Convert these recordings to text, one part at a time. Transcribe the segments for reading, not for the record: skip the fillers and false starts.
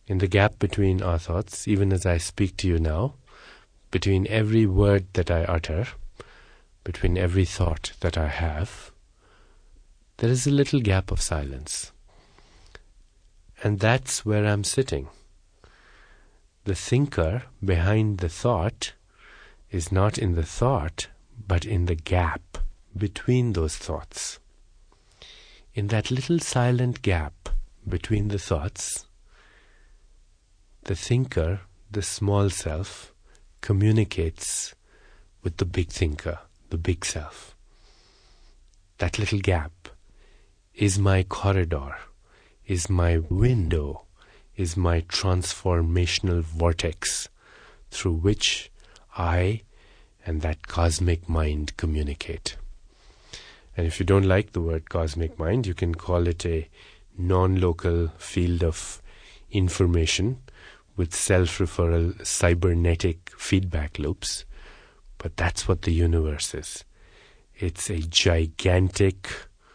in the gap between our thoughts, even as I speak to you now, between every word that I utter, between every thought that I have, there is a little gap of silence. And that's where I'm sitting. The thinker behind the thought is not in the thought, but in the gap between those thoughts. In that little silent gap between the thoughts, the thinker, the small self, communicates with the big thinker, the big self. That little gap is my corridor, is my window, is my transformational vortex through which I and that cosmic mind communicate. And if you don't like the word cosmic mind, you can call it a non-local field of information with self-referral cybernetic feedback loops. But that's what the universe is. It's a gigantic,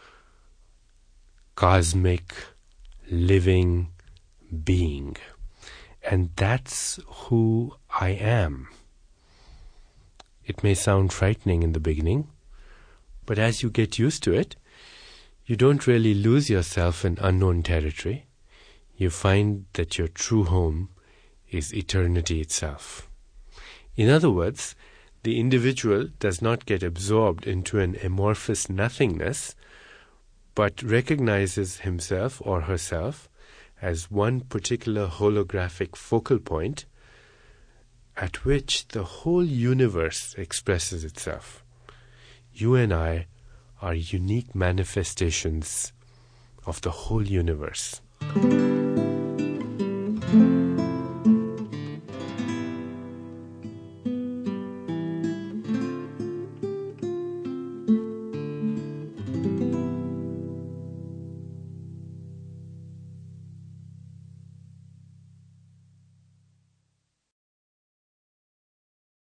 cosmic, living being. And that's who I am. It may sound frightening in the beginning, but as you get used to it, you don't really lose yourself in unknown territory. You find that your true home is eternity itself. In other words, the individual does not get absorbed into an amorphous nothingness, but recognizes himself or herself as one particular holographic focal point at which the whole universe expresses itself. You and I are unique manifestations of the whole universe.